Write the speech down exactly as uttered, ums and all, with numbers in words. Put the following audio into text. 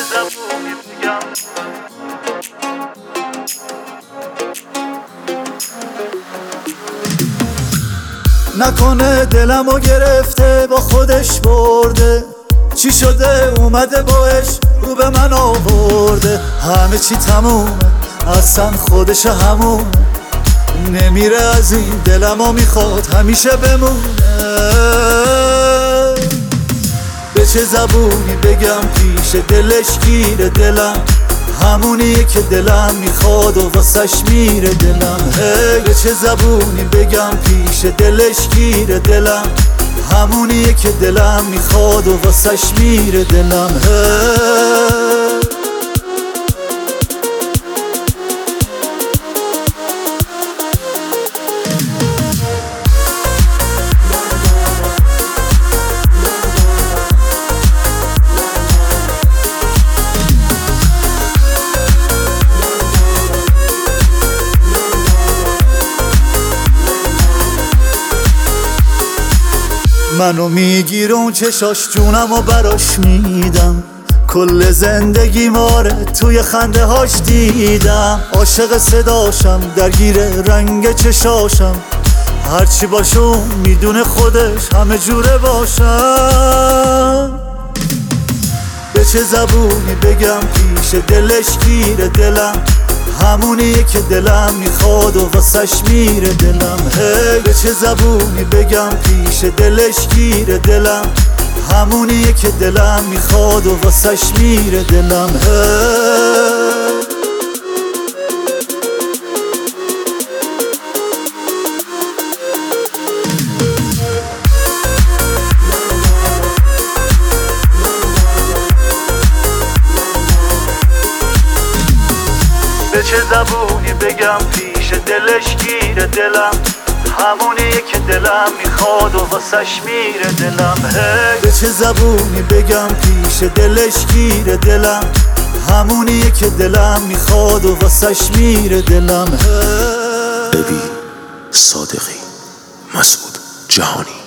زبونی بگم نکنه دلمو گرفته با خودش برده، چی شده اومده باش رو به من آورده. همه چی تمومه اصلا خودش همونه، نمیره از این دلمو میخواد همیشه بمونه. به چه زبونی بگم پیش دلش گیره دلم، همونیه که دلم میخواد و واسش میره دلم. هی به چه زبونی بگم پیش دلش گیره دلم، همونیه که دلم میخواد و واسش میره دلم. هی منو میگیره اون چشاش، جونم و براش میدم، کل زندگی ماره توی خنده هاش دیدم. عاشق صداشم درگیر رنگ چشاشم، هرچی باشم میدونه خودش همه جوره باشم. به چه زبونی بگم پیش دلش گیره دلم، همونیه که دلم میخواد و واسش میره دلم. هی به چه زبونی بگم پیش دلش گیره دلم، همونیه که دلم میخواد و واسش میره دلم. هی به چه زبونی بگم پیش دلش گیره دلم، همونیه که دلم میخواد و واسش میره دلم. هی به چه زبونی بگم پیش دلش گیره دلم، همونیه که دلم میخواد و واسش میره دلم. ببین صادقی، مسعود جهانی.